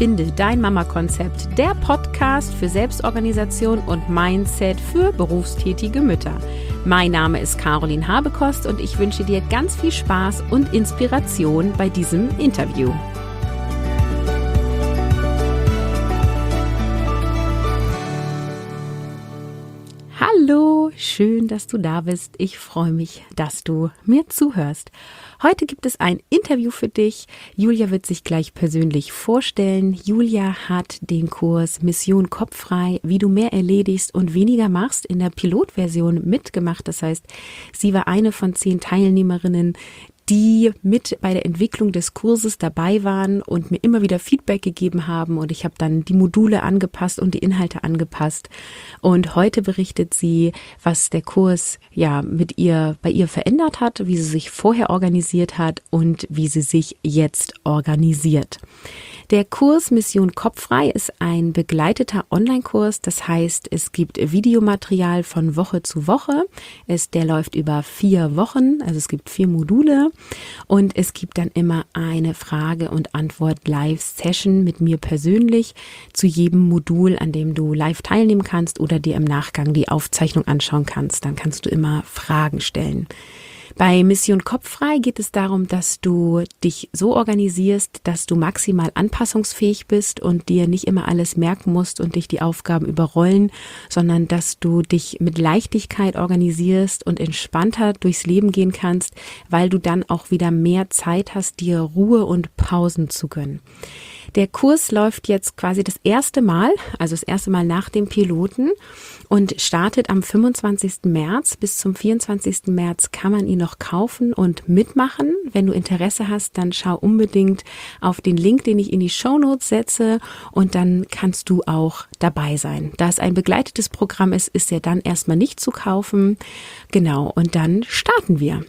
Finde dein Mama-Konzept, der Podcast für Selbstorganisation und Mindset für berufstätige Mütter. Mein Name ist Caroline Habekost und ich wünsche dir ganz viel Spaß und Inspiration bei diesem Interview. Hallo, schön, dass du da bist. Ich freue mich, dass du mir zuhörst. Heute gibt es ein Interview für dich. Julia wird sich gleich persönlich vorstellen. Julia hat den Kurs Mission Kopffrei, wie du mehr erledigst und weniger machst, in der Pilotversion mitgemacht. Das heißt, sie war eine von 10 Teilnehmerinnen, die mit bei der Entwicklung des Kurses dabei waren und mir immer wieder Feedback gegeben haben, und ich habe dann die Module angepasst und die Inhalte angepasst, und heute berichtet sie, was der Kurs bei ihr verändert hat, wie sie sich vorher organisiert hat und wie sie sich jetzt organisiert. Der Kurs Mission Kopffrei ist ein begleiteter Online-Kurs, das heißt, es gibt Videomaterial von Woche zu Woche. Der läuft über 4 Wochen, also es gibt 4 Module, und es gibt dann immer eine Frage- und Antwort-Live-Session mit mir persönlich zu jedem Modul, an dem du live teilnehmen kannst oder dir im Nachgang die Aufzeichnung anschauen kannst. Dann kannst du immer Fragen stellen. Bei Mission Kopffrei geht es darum, dass du dich so organisierst, dass du maximal anpassungsfähig bist und dir nicht immer alles merken musst und dich die Aufgaben überrollen, sondern dass du dich mit Leichtigkeit organisierst und entspannter durchs Leben gehen kannst, weil du dann auch wieder mehr Zeit hast, dir Ruhe und Pausen zu gönnen. Der Kurs läuft jetzt quasi das erste Mal nach dem Piloten und startet am 25. März. Bis zum 24. März kann man ihn noch kaufen und mitmachen. Wenn du Interesse hast, dann schau unbedingt auf den Link, den ich in die Shownotes setze, und dann kannst du auch dabei sein. Da es ein begleitetes Programm ist, ist er dann erstmal nicht zu kaufen. Genau, und dann starten wir.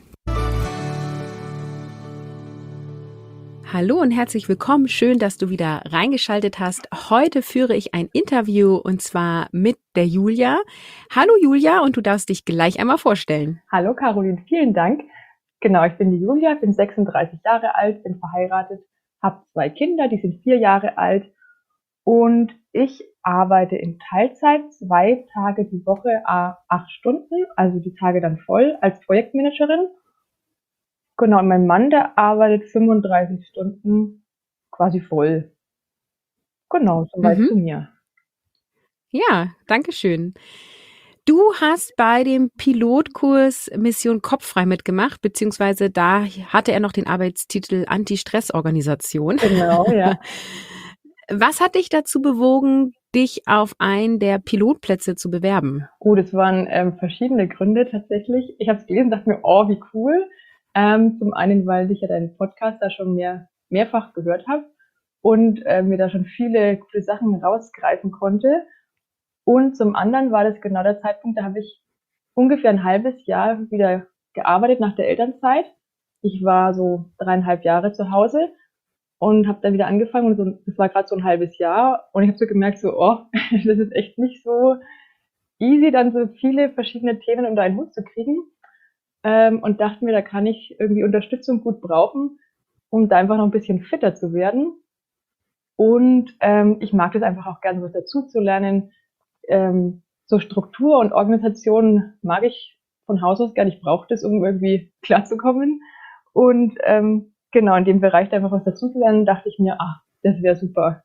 Hallo und herzlich willkommen. Schön, dass du wieder reingeschaltet hast. Heute führe ich ein Interview, und zwar mit der Julia. Hallo Julia, und du darfst dich gleich einmal vorstellen. Hallo Caroline, vielen Dank. Genau, ich bin die Julia, bin 36 Jahre alt, bin verheiratet, habe 2 Kinder, die sind 4 Jahre alt, und ich arbeite in Teilzeit 2 Tage die Woche, 8 Stunden, also die Tage dann voll als Projektmanagerin. Genau, und mein Mann, der arbeitet 35 Stunden quasi voll. Genau, soweit zu mir. Ja, danke schön. Du hast bei dem Pilotkurs Mission Kopffrei mitgemacht, beziehungsweise da hatte er noch den Arbeitstitel Anti-Stress-Organisation. Genau, ja. Was hat dich dazu bewogen, dich auf einen der Pilotplätze zu bewerben? Gut, es waren verschiedene Gründe tatsächlich. Ich habe es gelesen und dachte mir, oh, wie cool. Zum einen, weil ich ja deinen Podcast da schon mehrfach gehört habe und mir da schon viele coole Sachen rausgreifen konnte. Und zum anderen war das genau der Zeitpunkt, da habe ich ungefähr ein halbes Jahr wieder gearbeitet nach der Elternzeit. Ich war so 3,5 Jahre zu Hause und habe dann wieder angefangen, und so, das war gerade so ein halbes Jahr, und ich habe so gemerkt, so, oh, das ist echt nicht so easy, dann so viele verschiedene Themen unter einen Hut zu kriegen. Und dachte mir, da kann ich irgendwie Unterstützung gut brauchen, um da einfach noch ein bisschen fitter zu werden. Und ich mag das einfach auch gerne, was dazu zu lernen. So Struktur und Organisation mag ich von Haus aus gerne. Ich brauche das, um irgendwie klarzukommen. Und genau, in dem Bereich da einfach was dazu zu lernen, dachte ich mir, das wäre super.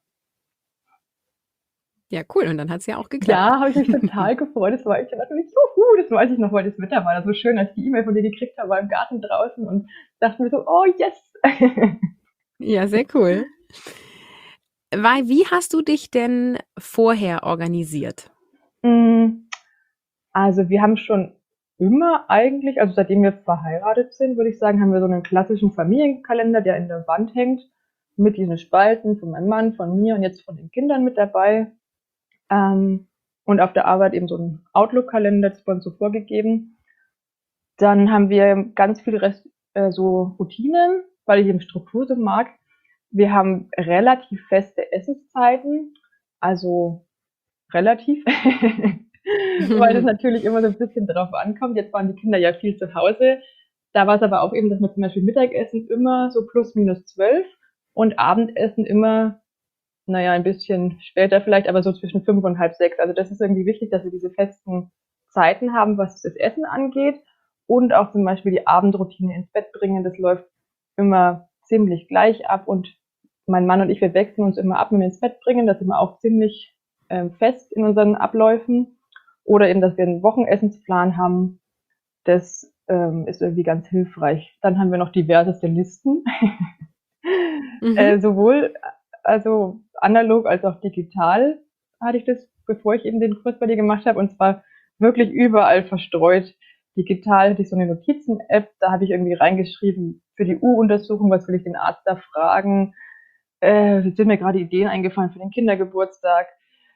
Ja, cool. Und dann hat es ja auch geklappt. Ja, habe ich mich total gefreut. Das war ich natürlich, juhu, das weiß ich noch, weil das Wetter war da so schön, als ich die E-Mail von dir gekriegt habe, war im Garten draußen, und dachte mir so, oh yes. Ja, sehr cool. Wie hast du dich denn vorher organisiert? Also wir haben schon immer eigentlich, also seitdem wir verheiratet sind, würde ich sagen, haben wir so einen klassischen Familienkalender, der in der Wand hängt, mit diesen Spalten von meinem Mann, von mir und jetzt von den Kindern mit dabei. Und auf der Arbeit eben so einen Outlook-Kalender, das wurde uns so vorgegeben. Dann haben wir ganz viel so Routinen, weil ich eben Struktur so mag. Wir haben relativ feste Essenszeiten, also relativ, weil das natürlich immer so ein bisschen drauf ankommt. Jetzt waren die Kinder ja viel zu Hause. Da war es aber auch eben, dass wir zum Beispiel Mittagessen immer so plus minus 12 und Abendessen immer naja, ein bisschen später vielleicht, aber so zwischen 5 und halb 6. Also das ist irgendwie wichtig, dass wir diese festen Zeiten haben, was das Essen angeht und auch zum Beispiel die Abendroutine ins Bett bringen. Das läuft immer ziemlich gleich ab und mein Mann und ich, wir wechseln uns immer ab mit ins Bett bringen. Das ist immer auch ziemlich fest in unseren Abläufen. Oder eben, dass wir einen Wochenessensplan haben. Das ist irgendwie ganz hilfreich. Dann haben wir noch diverseste Listen. Sowohl also analog als auch digital hatte ich das, bevor ich eben den Kurs bei dir gemacht habe. Und zwar wirklich überall verstreut. Digital hatte ich so eine Notizen-App, da habe ich irgendwie reingeschrieben, für die U-Untersuchung, was will ich den Arzt da fragen. Jetzt sind mir gerade Ideen eingefallen für den Kindergeburtstag.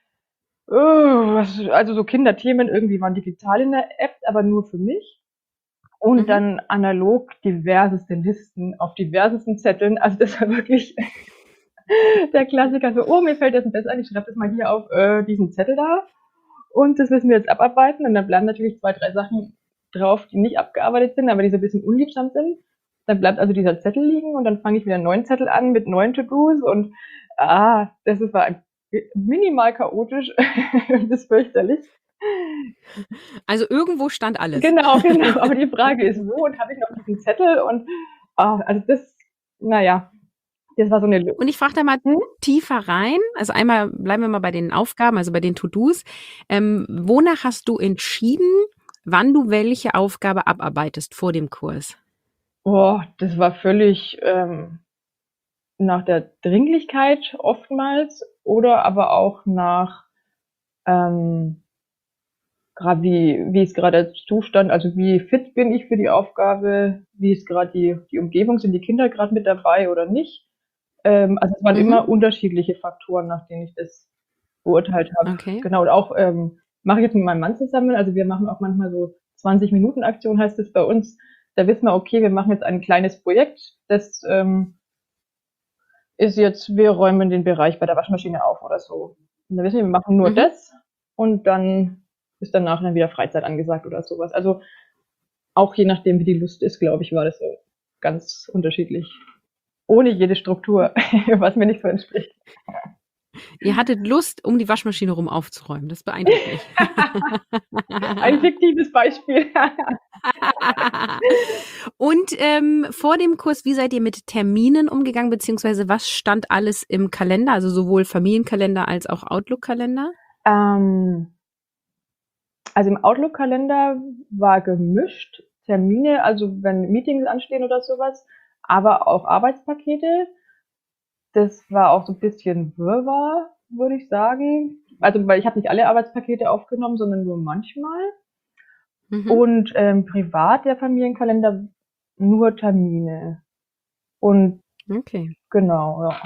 Also so Kinderthemen irgendwie waren digital in der App, aber nur für mich. Und dann analog diverseste Listen auf diversesten Zetteln. Also das war wirklich der Klassiker. So, oh, mir fällt das und das ein, ich schreibe das mal hier auf diesen Zettel da. Und das müssen wir jetzt abarbeiten. Und dann bleiben natürlich 2, 3 Sachen drauf, die nicht abgearbeitet sind, aber die so ein bisschen unliebsam sind. Dann bleibt also dieser Zettel liegen und dann fange ich wieder einen neuen Zettel an mit neuen To-Dos. Und das war minimal chaotisch. Das ist fürchterlich. Also irgendwo stand alles. Genau. Aber die Frage ist, wo und habe ich noch diesen Zettel? Und also das, naja, das war so eine Lücke. Und ich frage da mal tiefer rein. Also einmal bleiben wir mal bei den Aufgaben, also bei den To-Dos. Wonach hast du entschieden, wann du welche Aufgabe abarbeitest vor dem Kurs? Das war völlig nach der Dringlichkeit oftmals oder aber auch nach gerade wie ist gerade der Zustand, also wie fit bin ich für die Aufgabe, wie ist gerade die Umgebung, sind die Kinder gerade mit dabei oder nicht. Also es waren immer unterschiedliche Faktoren, nach denen ich das beurteilt habe. Okay. Genau, und auch mache ich jetzt mit meinem Mann zusammen, also wir machen auch manchmal so 20-Minuten-Aktion, heißt es bei uns. Da wissen wir, okay, wir machen jetzt ein kleines Projekt, das ist jetzt, wir räumen den Bereich bei der Waschmaschine auf oder so. Und da wissen wir machen nur das und dann ist danach dann wieder Freizeit angesagt oder sowas. Also auch je nachdem, wie die Lust ist, glaube ich, war das so ganz unterschiedlich. Ohne jede Struktur, was mir nicht so entspricht. Ihr hattet Lust, um die Waschmaschine rum aufzuräumen. Das beeindruckt mich. Ein fiktives Beispiel. Und vor dem Kurs, wie seid ihr mit Terminen umgegangen, beziehungsweise was stand alles im Kalender, also sowohl Familienkalender als auch Outlook-Kalender? Also im Outlook-Kalender war gemischt Termine, also wenn Meetings anstehen oder sowas, aber auch Arbeitspakete. Das war auch so ein bisschen Wirrwarr, würde ich sagen. Also weil ich habe nicht alle Arbeitspakete aufgenommen, sondern nur manchmal. Und privat der Familienkalender nur Termine. Und genau, ja.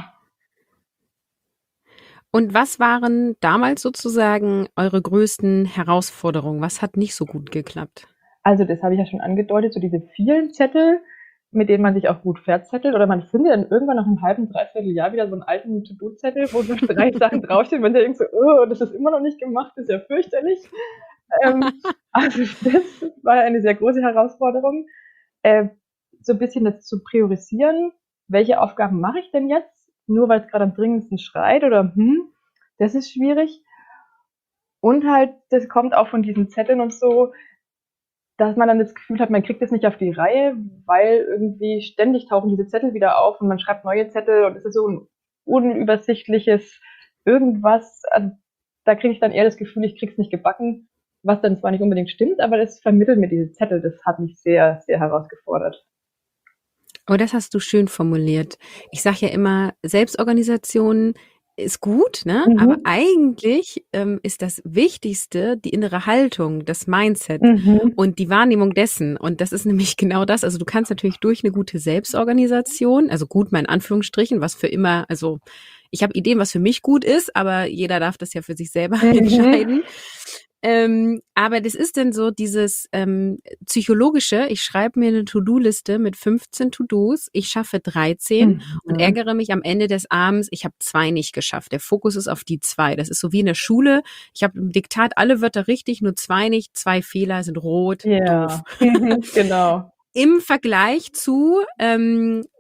Und was waren damals sozusagen eure größten Herausforderungen? Was hat nicht so gut geklappt? Also das habe ich ja schon angedeutet, so diese vielen Zettel, mit denen man sich auch gut verzettelt. Oder man findet dann irgendwann nach einem halben, dreiviertel Jahr wieder so einen alten To-Do-Zettel, wo so 3 Sachen draufstehen. Man denkt so, oh, das ist immer noch nicht gemacht, das ist ja fürchterlich. Also das war eine sehr große Herausforderung. So ein bisschen das zu priorisieren, welche Aufgaben mache ich denn jetzt? Nur weil es gerade am dringendsten schreit oder das ist schwierig. Und halt, das kommt auch von diesen Zetteln und so, dass man dann das Gefühl hat, man kriegt es nicht auf die Reihe, weil irgendwie ständig tauchen diese Zettel wieder auf und man schreibt neue Zettel und es ist so ein unübersichtliches irgendwas. Also da kriege ich dann eher das Gefühl, ich krieg's nicht gebacken, was dann zwar nicht unbedingt stimmt, aber das vermittelt mir diese Zettel, das hat mich sehr, sehr herausgefordert. Oh, das hast du schön formuliert. Ich sage ja immer, Selbstorganisation ist gut, ne? Aber eigentlich ist das Wichtigste die innere Haltung, das Mindset und die Wahrnehmung dessen. Und das ist nämlich genau das. Also du kannst natürlich durch eine gute Selbstorganisation, also gut mal in Anführungsstrichen, was für immer, also ich habe Ideen, was für mich gut ist, aber jeder darf das ja für sich selber entscheiden. Aber das ist dann so dieses psychologische, ich schreibe mir eine To-Do-Liste mit 15 To-Dos, ich schaffe 13 und ärgere mich am Ende des Abends, ich habe 2 nicht geschafft. Der Fokus ist auf die 2. Das ist so wie in der Schule. Ich habe im Diktat alle Wörter richtig, nur 2 nicht, 2 Fehler sind rot, doof. Genau. Im Vergleich zu,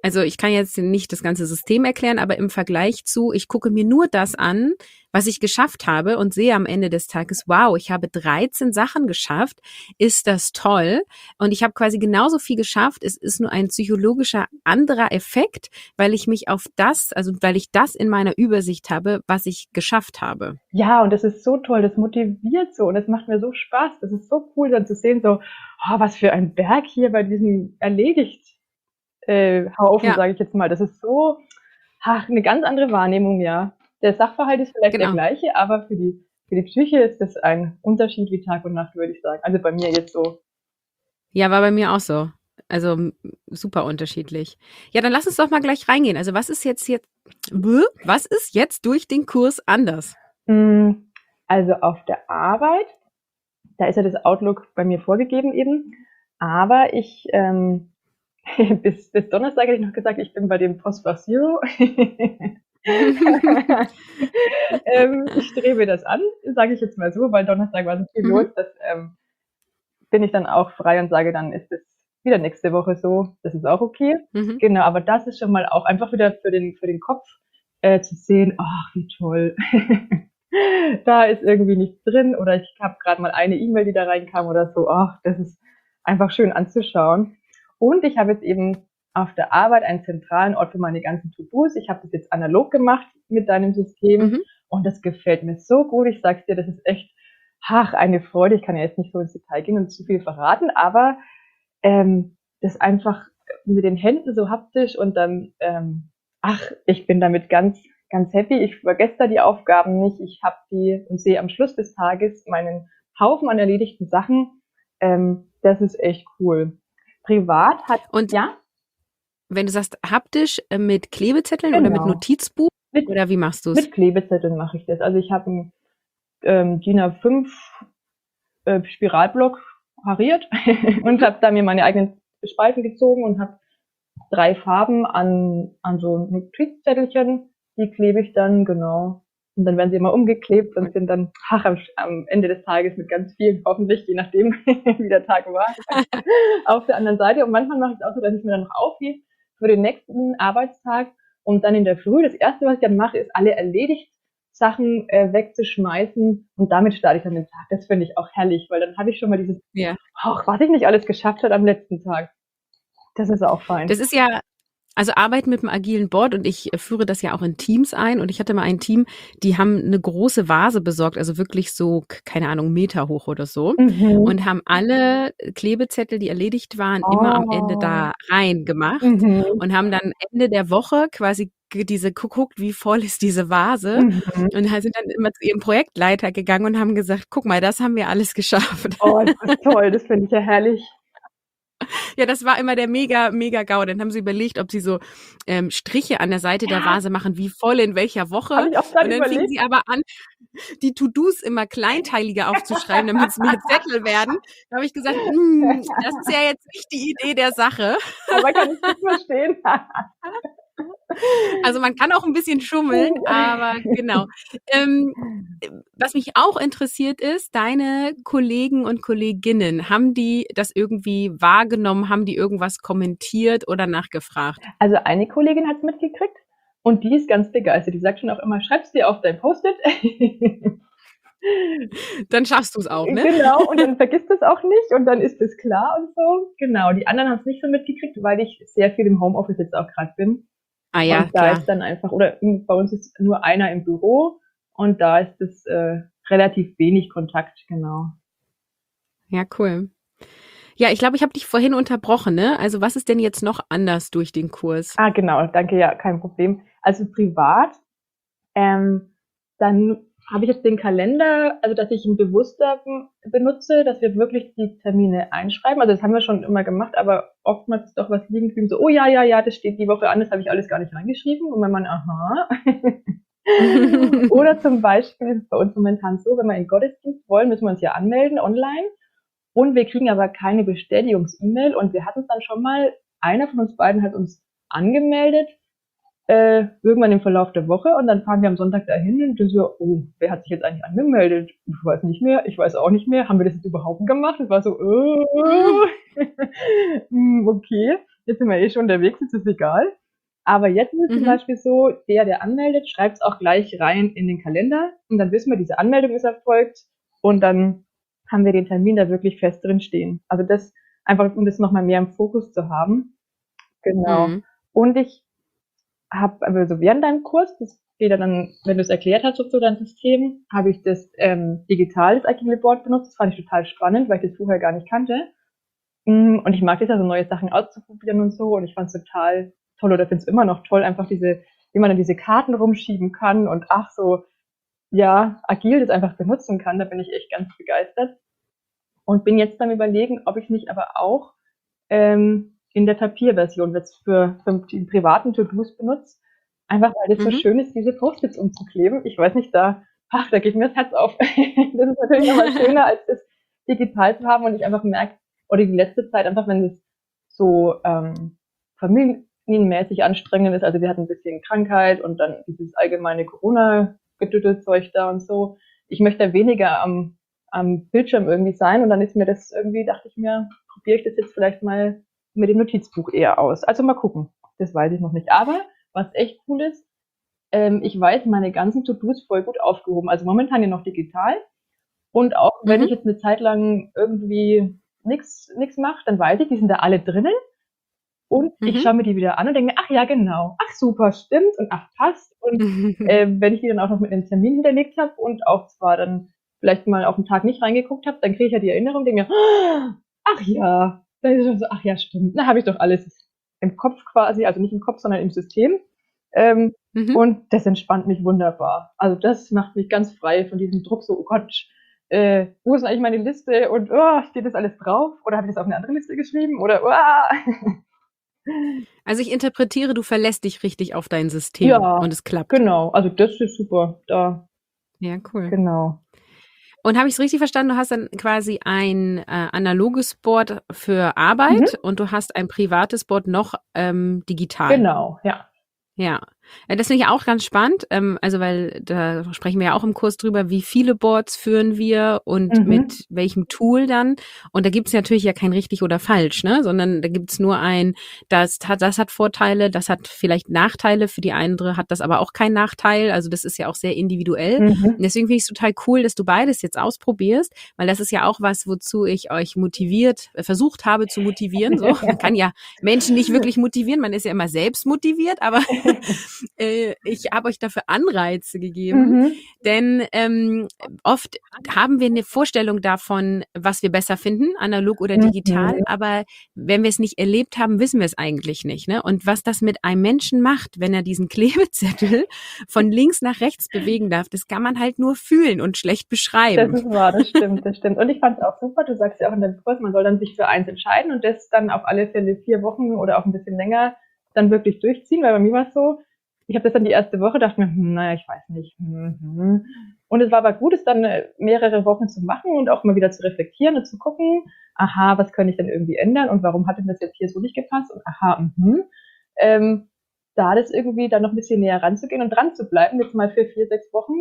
also ich kann jetzt nicht das ganze System erklären, aber im Vergleich zu, ich gucke mir nur das an, was ich geschafft habe und sehe am Ende des Tages, wow, ich habe 13 Sachen geschafft, ist das toll. Und ich habe quasi genauso viel geschafft. Es ist nur ein psychologischer anderer Effekt, weil ich mich auf das, also weil ich das in meiner Übersicht habe, was ich geschafft habe. Ja, und das ist so toll, das motiviert so und das macht mir so Spaß. Das ist so cool, dann zu sehen, so, oh, was für ein Berg hier bei diesem erledigt Haufen, Ja, sage ich jetzt mal. Das ist so eine ganz andere Wahrnehmung, ja. Der Sachverhalt ist vielleicht der genau. gleiche, aber für die Psyche ist das ein Unterschied wie Tag und Nacht, würde ich sagen. Also bei mir jetzt so. Ja, war bei mir auch so. Also super unterschiedlich. Ja, dann lass uns doch mal gleich reingehen. Also was ist jetzt durch den Kurs anders? Also auf der Arbeit, da ist ja das Outlook bei mir vorgegeben eben, aber ich bis Donnerstag hätte ich noch gesagt, ich bin bei dem Phosphor Zero. Ich strebe das an, sage ich jetzt mal so, weil Donnerstag war so viel los, dass bin ich dann auch frei und sage, dann ist es wieder nächste Woche so, das ist auch okay. Mhm. Genau, aber das ist schon mal auch einfach wieder für den Kopf zu sehen, ach, wie toll. Da ist irgendwie nichts drin oder ich habe gerade mal eine E-Mail, die da reinkam oder so, ach, das ist einfach schön anzuschauen. Und ich habe jetzt eben auf der Arbeit einen zentralen Ort für meine ganzen To-Dos. Ich habe das jetzt analog gemacht mit deinem System Mhm. und das gefällt mir so gut. Ich sag's dir, das ist echt, ach, eine Freude. Ich kann ja jetzt nicht so ins Detail gehen und zu viel verraten, aber das einfach mit den Händen so haptisch und dann, ach, ich bin damit ganz, ganz happy. Ich vergesse da die Aufgaben nicht. Ich habe die und sehe am Schluss des Tages meinen Haufen an erledigten Sachen. Das ist echt cool. Privat hat, Und ja, wenn du sagst haptisch, mit Klebezetteln oder mit genau. Notizbuch Mit, oder wie machst du es? mit Klebezetteln mache ich das. Also ich habe einen DIN A5 Spiralblock hariert und habe da mir meine eigenen Spalten gezogen und habe 3 Farben an so Notizzettelchen, die klebe ich dann, genau. Und dann werden sie immer umgeklebt und sind dann am Ende des Tages mit ganz vielen, hoffentlich, je nachdem, wie der Tag war, auf der anderen Seite. Und manchmal mache ich es auch so, dass ich mir dann noch aufhebe für den nächsten Arbeitstag und dann in der Früh, das erste, was ich dann mache, ist alle erledigt Sachen wegzuschmeißen und damit starte ich dann den Tag. Das finde ich auch herrlich, weil dann habe ich schon mal dieses, Ja. ach, was ich nicht alles geschafft habe am letzten Tag. Das ist auch fein. Das ist ja, also Arbeit mit einem agilen Board und ich führe das ja auch in Teams ein und ich hatte mal ein Team, die haben eine große Vase besorgt, also wirklich so, keine Ahnung, Meter hoch oder so Mhm. und haben alle Klebezettel, die erledigt waren, immer am Ende Oh. da reingemacht Mhm. und haben dann Ende der Woche quasi geguckt, wie voll ist diese Vase Mhm. und sind dann immer zu ihrem Projektleiter gegangen und haben gesagt, guck mal, das haben wir alles geschafft. Oh, das ist toll, das finde ich ja herrlich. Ja, das war immer der mega GAU. Dann haben sie überlegt, ob sie so Striche an der Seite der Ja, Vase machen, wie voll in welcher Woche. habe ich auch Und gerade dann fingen überlegt. sie aber an, die To-Dos immer kleinteiliger aufzuschreiben, damit es mehr Zettel werden. Da habe ich gesagt, das ist ja jetzt nicht die Idee der Sache. Aber kann ich gut verstehen. Also man kann auch ein bisschen schummeln, aber genau. Ähm, Was mich auch interessiert ist, deine Kollegen und Kolleginnen, haben die das irgendwie wahrgenommen, haben die irgendwas kommentiert oder nachgefragt? Also eine Kollegin hat es mitgekriegt und die ist ganz begeistert. Die sagt schon auch immer, schreib's dir auf dein Post-it. Dann schaffst du es auch, ne? Genau, und dann vergisst es auch nicht und dann ist es klar und so. Genau, die anderen haben es nicht so mitgekriegt, weil ich sehr viel im Homeoffice jetzt auch gerade bin. Ah ja, Und da klar. ist dann einfach, oder bei uns ist nur einer im Büro und da ist es relativ wenig Kontakt, genau. Ja, cool. Ja, ich glaube, ich habe dich vorhin unterbrochen, ne? Also was ist denn jetzt noch anders durch den Kurs? Ah, genau, danke, ja, kein Problem. Also privat, dann habe ich jetzt den Kalender, also dass ich ihn bewusster benutze, dass wir wirklich die Termine einschreiben. Also das haben wir schon immer gemacht, aber oftmals ist doch was liegen geblieben, so, oh ja, das steht die Woche an, das habe ich alles gar nicht reingeschrieben. Und wenn man, aha. Oder zum Beispiel ist es bei uns momentan so, wenn wir in den Gottesdienst wollen, müssen wir uns ja anmelden online. Und wir kriegen aber keine Bestätigungs-E-Mail. Und wir hatten es dann schon mal, einer von uns beiden hat uns angemeldet, irgendwann im Verlauf der Woche. Und dann fahren wir am Sonntag dahin und dann so, oh, wer hat sich jetzt eigentlich angemeldet? Ich weiß nicht mehr, ich weiß auch nicht mehr. Haben wir das jetzt überhaupt gemacht? Das war so, okay. jetzt sind wir eh schon unterwegs, jetzt ist egal. Aber jetzt ist es zum Beispiel so, der anmeldet, schreibt es auch gleich rein in den Kalender und dann wissen wir, diese Anmeldung ist erfolgt und dann haben wir den Termin da wirklich fest drin stehen. Also das einfach, um das nochmal mehr im Fokus zu haben. Genau. Und ich habe, also während deinem Kurs, das geht dann, wenn du es erklärt hast, so dein System, habe ich das digital, das Agile Board benutzt. Das fand ich total spannend, weil ich das vorher gar nicht kannte. Und ich mag das ja, so neue Sachen auszuprobieren und so. Und ich fand es total toll oder finde es immer noch toll, einfach wie man dann diese Karten rumschieben kann und agil das einfach benutzen kann. Da bin ich echt ganz begeistert. Und bin jetzt beim Überlegen, ob ich nicht aber auch in der Papierversion jetzt für die privaten To-Dos benutze. Einfach weil das so schön ist, diese Post-its umzukleben. Ich weiß nicht, da geht mir das Herz auf. Das ist natürlich nochmal schöner, als das digital zu haben und ich einfach merke, oder die letzte Zeit einfach, wenn es so familienmäßig anstrengend ist, also wir hatten ein bisschen Krankheit und dann dieses allgemeine Corona-Gedüttelzeug da und so. Ich möchte weniger am Bildschirm irgendwie sein und dann ist mir das irgendwie, dachte ich mir, probiere ich das jetzt vielleicht mal mit dem Notizbuch eher aus. Also mal gucken, das weiß ich noch nicht. Aber was echt cool ist, ich weiß meine ganzen To-Dos voll gut aufgehoben. Also momentan ja noch digital und auch wenn ich jetzt eine Zeit lang irgendwie nichts mache, dann weiß ich, die sind da alle drinnen und ich schaue mir die wieder an und denke mir, ach ja, genau, ach super, stimmt und ach passt und wenn ich die dann auch noch mit einem Termin hinterlegt habe und auch zwar dann vielleicht mal auf den Tag nicht reingeguckt habe, dann kriege ich ja die Erinnerung, denke mir, ach ja, dann ist es schon so, ach ja, stimmt, na habe ich doch alles im Kopf quasi, also nicht im Kopf, sondern im System. Und das entspannt mich wunderbar. Also das macht mich ganz frei von diesem Druck, so, oh Gott, wo ist eigentlich meine Liste und steht das alles drauf? Oder habe ich das auf eine andere Liste geschrieben? Oder Also ich interpretiere, du verlässt dich richtig auf dein System und es klappt. Genau, also das ist super. Ja, cool. Genau. Und habe ich es richtig verstanden, du hast dann quasi ein analoges Board für Arbeit und du hast ein privates Board noch digital. Genau, ja. Ja, das finde ich auch ganz spannend, also weil da sprechen wir ja auch im Kurs drüber, wie viele Boards führen wir und mit welchem Tool dann. Und da gibt es natürlich ja kein richtig oder falsch, ne, sondern da gibt es nur das hat Vorteile, das hat vielleicht Nachteile, für die andere hat das aber auch keinen Nachteil. Also das ist ja auch sehr individuell. Und deswegen finde ich es total cool, dass du beides jetzt ausprobierst, weil das ist ja auch was, wozu ich euch versucht habe zu motivieren. So, man kann ja Menschen nicht wirklich motivieren, man ist ja immer selbst motiviert, aber ich habe euch dafür Anreize gegeben, denn oft haben wir eine Vorstellung davon, was wir besser finden, analog oder digital, aber wenn wir es nicht erlebt haben, wissen wir es eigentlich nicht, ne? Und was das mit einem Menschen macht, wenn er diesen Klebezettel von links nach rechts bewegen darf, das kann man halt nur fühlen und schlecht beschreiben. Das ist wahr, das stimmt. Und ich fand es auch super, du sagst ja auch in deinem Kurs, man soll dann sich für eins entscheiden und das dann auf alle Fälle 4 Wochen oder auch ein bisschen länger dann wirklich durchziehen, weil bei mir war es so, ich habe das dann die erste Woche, dachte mir, naja, ich weiß nicht. Und es war aber gut, es dann mehrere Wochen zu machen und auch mal wieder zu reflektieren und zu gucken, aha, was könnte ich denn irgendwie ändern und warum hat denn das jetzt hier so nicht gepasst und da das irgendwie dann noch ein bisschen näher ranzugehen und dran zu bleiben, jetzt mal für 4, 6 Wochen,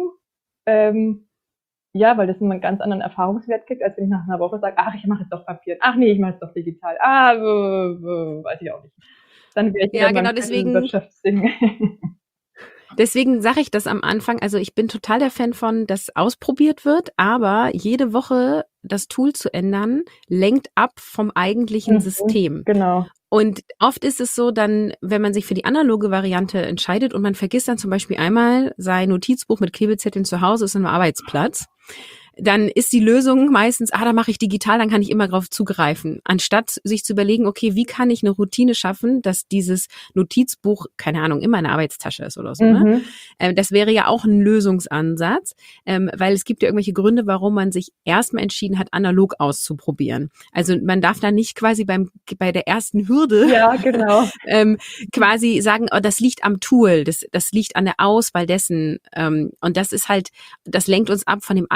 weil das einen ganz anderen Erfahrungswert kriegt, als wenn ich nach einer Woche sage, ach, ich mache jetzt doch Papier, ach nee, ich mache jetzt doch digital, weiß ich auch nicht. Dann wäre ich wieder genau, deswegen Wirtschaftsding. Deswegen sage ich das am Anfang, also ich bin total der Fan von, dass ausprobiert wird, aber jede Woche das Tool zu ändern, lenkt ab vom eigentlichen System. Genau. Und oft ist es so dann, wenn man sich für die analoge Variante entscheidet und man vergisst dann zum Beispiel einmal sein Notizbuch mit Klebezetteln zu Hause ist am Arbeitsplatz, dann ist die Lösung meistens, da mache ich digital, dann kann ich immer drauf zugreifen. Anstatt sich zu überlegen, okay, wie kann ich eine Routine schaffen, dass dieses Notizbuch, keine Ahnung, immer in der Arbeitstasche ist oder so. Ne? Das wäre ja auch ein Lösungsansatz, weil es gibt ja irgendwelche Gründe, warum man sich erstmal entschieden hat, analog auszuprobieren. Also man darf da nicht quasi bei der ersten Hürde quasi sagen, das liegt am Tool, das liegt an der Auswahl dessen. Und das ist halt, das lenkt uns ab von dem eigentlichen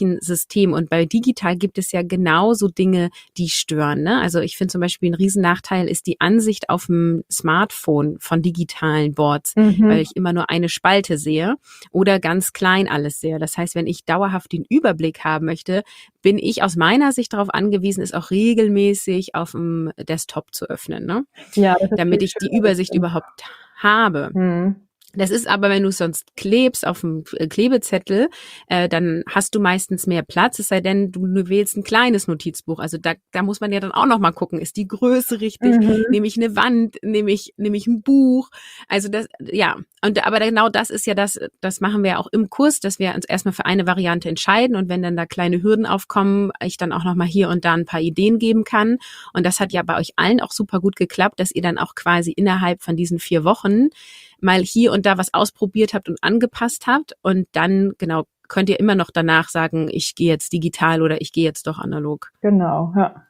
üblichen System. Und bei digital gibt es ja genauso Dinge, die stören. Ne? Also ich finde zum Beispiel ein Riesennachteil ist die Ansicht auf dem Smartphone von digitalen Boards, weil ich immer nur eine Spalte sehe oder ganz klein alles sehe. Das heißt, wenn ich dauerhaft den Überblick haben möchte, bin ich aus meiner Sicht darauf angewiesen, es auch regelmäßig auf dem Desktop zu öffnen, ne? Ja, das ist Damit viel ich die schöner, das Übersicht stimmt. überhaupt habe. Das ist aber, wenn du es sonst klebst auf dem Klebezettel, dann hast du meistens mehr Platz, es sei denn, du wählst ein kleines Notizbuch. Also da muss man ja dann auch noch mal gucken, ist die Größe richtig? Nehme ich eine Wand? Nehme ich ein Buch? Also das, ja. Aber genau das ist ja das machen wir ja auch im Kurs, dass wir uns erstmal für eine Variante entscheiden und wenn dann da kleine Hürden aufkommen, ich dann auch noch mal hier und da ein paar Ideen geben kann. Und das hat ja bei euch allen auch super gut geklappt, dass ihr dann auch quasi innerhalb von diesen 4 Wochen mal hier und da was ausprobiert habt und angepasst habt und dann, genau, könnt ihr immer noch danach sagen, ich gehe jetzt digital oder ich gehe jetzt doch analog. Genau, ja.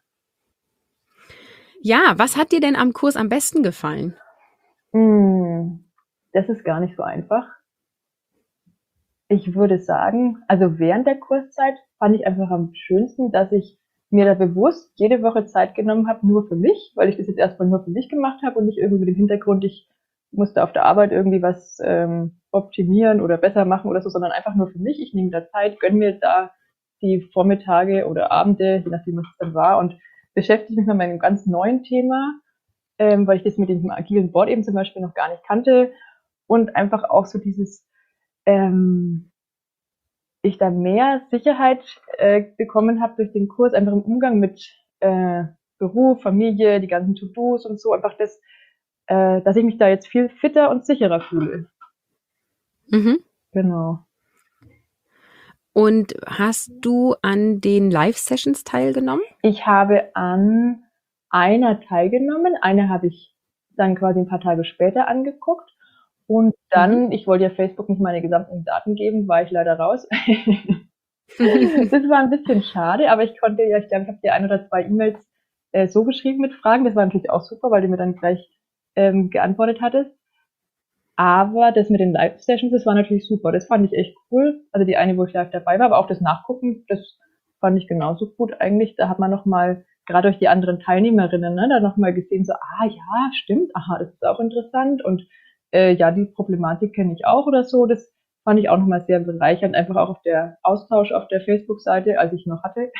Ja, was hat dir denn am Kurs am besten gefallen? Das ist gar nicht so einfach. Ich würde sagen, also während der Kurszeit fand ich einfach am schönsten, dass ich mir da bewusst jede Woche Zeit genommen habe, nur für mich, weil ich das jetzt erstmal nur für mich gemacht habe und nicht irgendwie mit dem Hintergrund, ich musste auf der Arbeit irgendwie was optimieren oder besser machen oder so, sondern einfach nur für mich. Ich nehme da Zeit, gönne mir da die Vormittage oder Abende, je nachdem, was es dann war, und beschäftige mich mit meinem ganz neuen Thema, weil ich das mit dem agilen Board eben zum Beispiel noch gar nicht kannte und einfach auch so dieses ich da mehr Sicherheit bekommen habe durch den Kurs, einfach im Umgang mit Beruf, Familie, die ganzen To-Dos und so, einfach das, dass ich mich da jetzt viel fitter und sicherer fühle. Genau. Und hast du an den Live-Sessions teilgenommen? Ich habe an einer teilgenommen, eine habe ich dann quasi ein paar Tage später angeguckt. Und dann, ich wollte ja Facebook nicht meine gesamten Daten geben, war ich leider raus. Das war ein bisschen schade, aber ich glaube, ich habe dir 1 oder 2 E-Mails so geschrieben mit Fragen. Das war natürlich auch super, weil du mir dann gleich geantwortet hattest. Aber das mit den Live-Sessions, das war natürlich super. Das fand ich echt cool. Also die eine, wo ich live dabei war, aber auch das Nachgucken, das fand ich genauso gut eigentlich. Da hat man nochmal, gerade durch die anderen Teilnehmerinnen, ne, da nochmal gesehen, so, ja, stimmt, aha, das ist auch interessant. Und ja, die Problematik kenne ich auch oder so. Das fand ich auch nochmal sehr bereichernd, einfach auch auf der Austausch auf der Facebook-Seite, als ich noch hatte.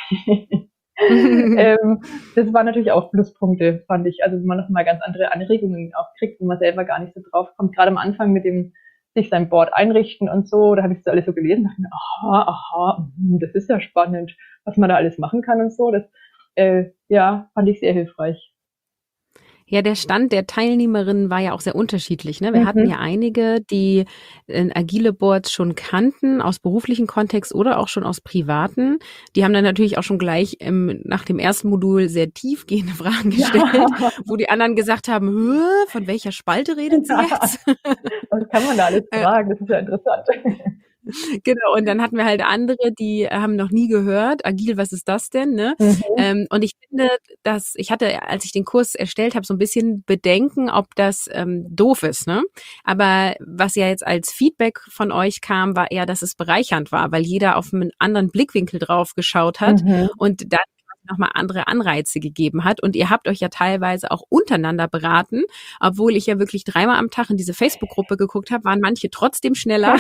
Das waren natürlich auch Pluspunkte, fand ich. Also, wenn man nochmal ganz andere Anregungen auch kriegt, wo man selber gar nicht so drauf kommt. Gerade am Anfang mit dem sich sein Board einrichten und so, da habe ich das alles so gelesen, dachte mir, aha, das ist ja spannend, was man da alles machen kann und so. Das ja, fand ich sehr hilfreich. Ja, der Stand der Teilnehmerinnen war ja auch sehr unterschiedlich. Ne? Wir hatten ja einige, die agile Boards schon kannten, aus beruflichen Kontext oder auch schon aus privaten. Die haben dann natürlich auch schon gleich nach dem ersten Modul sehr tiefgehende Fragen gestellt, wo die anderen gesagt haben, von welcher Spalte redet sie jetzt? Was kann man da alles fragen? Das ist ja interessant. Genau, und dann hatten wir halt andere, die haben noch nie gehört, agil, was ist das denn? Ne? Und ich finde, dass ich hatte, als ich den Kurs erstellt habe, so ein bisschen Bedenken, ob das doof ist. Ne? Aber was ja jetzt als Feedback von euch kam, war eher, dass es bereichernd war, weil jeder auf einen anderen Blickwinkel drauf geschaut hat und dann nochmal andere Anreize gegeben hat. Und ihr habt euch ja teilweise auch untereinander beraten, obwohl ich ja wirklich 3-mal am Tag in diese Facebook-Gruppe geguckt habe, waren manche trotzdem schneller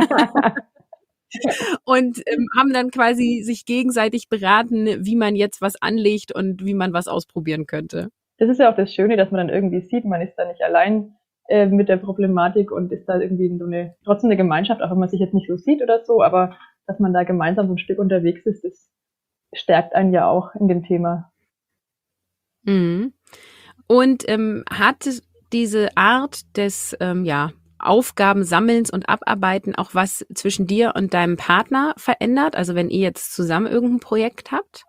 und haben dann quasi sich gegenseitig beraten, wie man jetzt was anlegt und wie man was ausprobieren könnte. Das ist ja auch das Schöne, dass man dann irgendwie sieht, man ist da nicht allein mit der Problematik und ist da irgendwie so trotzdem eine Gemeinschaft, auch wenn man sich jetzt nicht so sieht oder so, aber dass man da gemeinsam so ein Stück unterwegs ist, das stärkt einen ja auch in dem Thema. Und hat diese Art des Aufgabensammelns und Abarbeiten auch was zwischen dir und deinem Partner verändert? Also wenn ihr jetzt zusammen irgendein Projekt habt?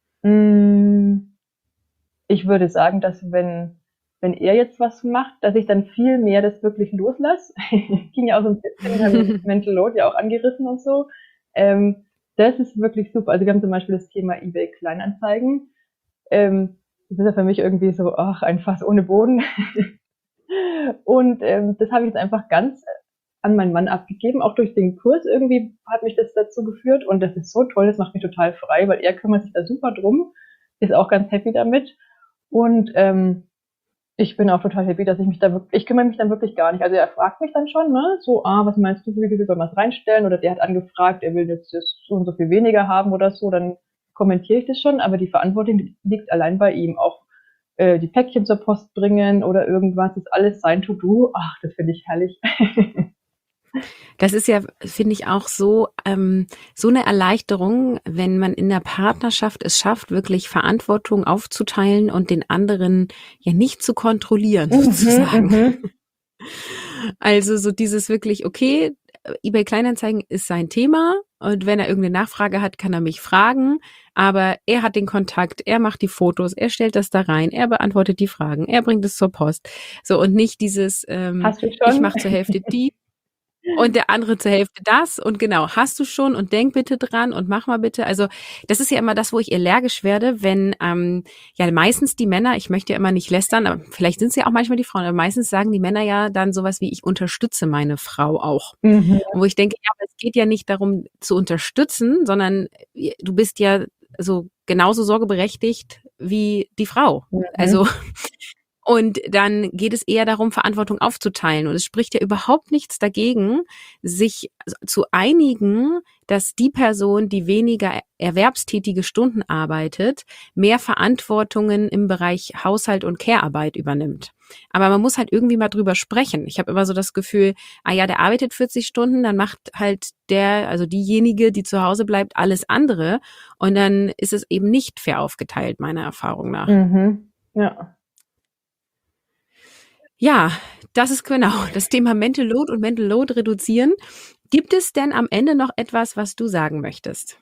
Ich würde sagen, dass wenn er jetzt was macht, dass ich dann viel mehr das wirklich loslasse. Ging ja auch so ein bisschen, Mental Load ja auch angerissen und so. Das ist wirklich super. Also wir haben zum Beispiel das Thema eBay Kleinanzeigen. Das ist ja für mich irgendwie so, ein Fass ohne Boden. Und das habe ich jetzt einfach ganz an meinen Mann abgegeben. Auch durch den Kurs irgendwie hat mich das dazu geführt und das ist so toll, das macht mich total frei, weil er kümmert sich da super drum, ist auch ganz happy damit und ich bin auch total happy, dass ich kümmere mich dann wirklich gar nicht. Also er fragt mich dann schon, ne, so, was meinst du, wie viel soll man es reinstellen? Oder der hat angefragt, er will jetzt so und so viel weniger haben oder so, dann kommentiere ich das schon, aber die Verantwortung liegt allein bei ihm. Auch die Päckchen zur Post bringen oder irgendwas, ist alles sein To-Do. Ach, das finde ich herrlich. Das ist ja, finde ich, auch so eine Erleichterung, wenn man in der Partnerschaft es schafft, wirklich Verantwortung aufzuteilen und den anderen ja nicht zu kontrollieren, sozusagen. Also so dieses wirklich, okay, eBay Kleinanzeigen ist sein Thema und wenn er irgendeine Nachfrage hat, kann er mich fragen, aber er hat den Kontakt, er macht die Fotos, er stellt das da rein, er beantwortet die Fragen, er bringt es zur Post. So und nicht dieses, ich mache zur Hälfte die und der andere zur Hälfte das und genau, hast du schon und denk bitte dran und mach mal bitte. Also das ist ja immer das, wo ich allergisch werde, wenn ja meistens die Männer, ich möchte ja immer nicht lästern, aber vielleicht sind es ja auch manchmal die Frauen, aber meistens sagen die Männer ja dann sowas wie, ich unterstütze meine Frau auch. Und wo ich denke, ja, aber es geht ja nicht darum zu unterstützen, sondern du bist ja so genauso sorgeberechtigt wie die Frau. Also und dann geht es eher darum, Verantwortung aufzuteilen. Und es spricht ja überhaupt nichts dagegen, sich zu einigen, dass die Person, die weniger erwerbstätige Stunden arbeitet, mehr Verantwortungen im Bereich Haushalt und Care-Arbeit übernimmt. Aber man muss halt irgendwie mal drüber sprechen. Ich habe immer so das Gefühl, der arbeitet 40 Stunden, dann macht halt also diejenige, die zu Hause bleibt, alles andere. Und dann ist es eben nicht fair aufgeteilt, meiner Erfahrung nach. Ja. Ja, das ist genau das Thema Mental Load und Mental Load reduzieren. Gibt es denn am Ende noch etwas, was du sagen möchtest?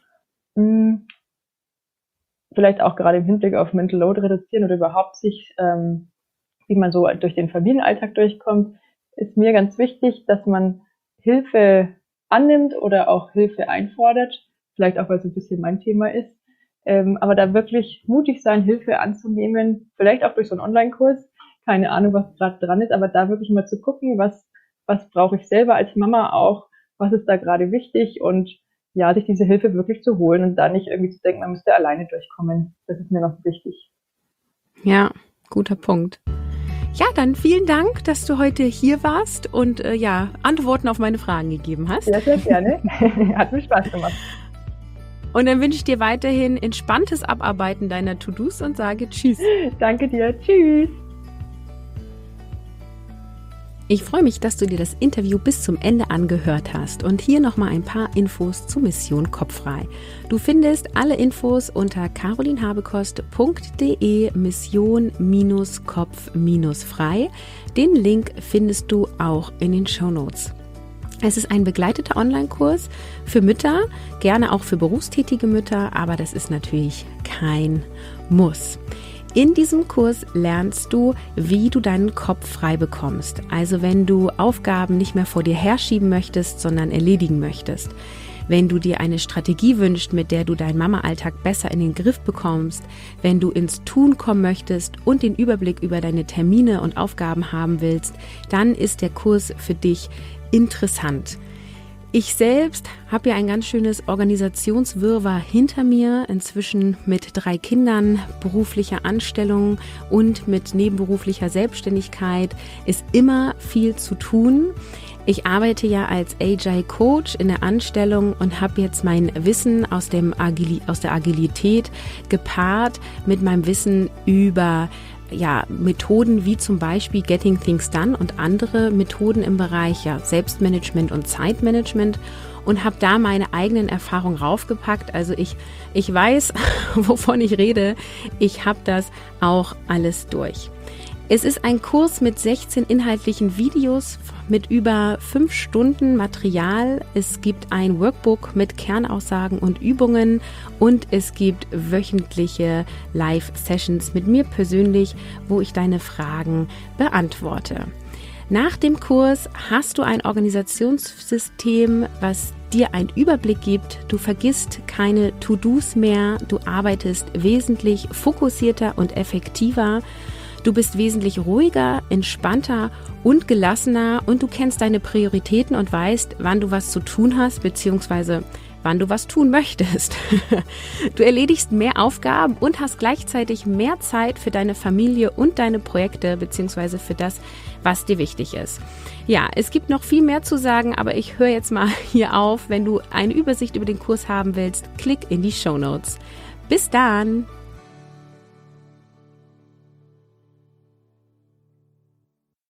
Vielleicht auch gerade im Hinblick auf Mental Load reduzieren oder überhaupt sich, wie man so durch den Familienalltag durchkommt, ist mir ganz wichtig, dass man Hilfe annimmt oder auch Hilfe einfordert. Vielleicht auch, weil es ein bisschen mein Thema ist. Aber da wirklich mutig sein, Hilfe anzunehmen, vielleicht auch durch so einen Online-Kurs. Keine Ahnung, was gerade dran ist, aber da wirklich mal zu gucken, was brauche ich selber als Mama auch, was ist da gerade wichtig und ja, sich diese Hilfe wirklich zu holen und da nicht irgendwie zu denken, man müsste alleine durchkommen. Das ist mir noch wichtig. Ja, guter Punkt. Ja, dann vielen Dank, dass du heute hier warst und Antworten auf meine Fragen gegeben hast. Sehr, sehr gerne. Hat mir Spaß gemacht. Und dann wünsche ich dir weiterhin entspanntes Abarbeiten deiner To-Dos und sage Tschüss. Danke dir. Tschüss. Ich freue mich, dass du dir das Interview bis zum Ende angehört hast und hier nochmal ein paar Infos zu Mission Kopffrei. Du findest alle Infos unter carolinhabekost.de Mission-Kopf-Frei. Den Link findest du auch in den Shownotes. Es ist ein begleiteter Online-Kurs für Mütter, gerne auch für berufstätige Mütter, aber das ist natürlich kein Muss. In diesem Kurs lernst du, wie du deinen Kopf frei bekommst. Also wenn du Aufgaben nicht mehr vor dir herschieben möchtest, sondern erledigen möchtest. Wenn du dir eine Strategie wünschst, mit der du deinen Mama-Alltag besser in den Griff bekommst. Wenn du ins Tun kommen möchtest und den Überblick über deine Termine und Aufgaben haben willst, dann ist der Kurs für dich interessant. Ich selbst habe ja ein ganz schönes Organisationswirrwarr hinter mir, inzwischen mit 3 Kindern, beruflicher Anstellung und mit nebenberuflicher Selbstständigkeit ist immer viel zu tun. Ich arbeite ja als Agile Coach in der Anstellung und habe jetzt mein Wissen aus der Agilität gepaart mit meinem Wissen über Methoden wie zum Beispiel Getting Things Done und andere Methoden im Bereich Selbstmanagement und Zeitmanagement und habe da meine eigenen Erfahrungen raufgepackt. Also ich weiß, wovon ich rede. Ich habe das auch alles durch. Es ist ein Kurs mit 16 inhaltlichen Videos mit über 5 Stunden Material. Es gibt ein Workbook mit Kernaussagen und Übungen und es gibt wöchentliche Live-Sessions mit mir persönlich, wo ich deine Fragen beantworte. Nach dem Kurs hast du ein Organisationssystem, was dir einen Überblick gibt. Du vergisst keine To-Dos mehr. Du arbeitest wesentlich fokussierter und effektiver. Du bist wesentlich ruhiger, entspannter und gelassener und du kennst deine Prioritäten und weißt, wann du was zu tun hast, beziehungsweise wann du was tun möchtest. Du erledigst mehr Aufgaben und hast gleichzeitig mehr Zeit für deine Familie und deine Projekte, beziehungsweise für das, was dir wichtig ist. Ja, es gibt noch viel mehr zu sagen, aber ich höre jetzt mal hier auf. Wenn du eine Übersicht über den Kurs haben willst, klick in die Shownotes. Bis dann!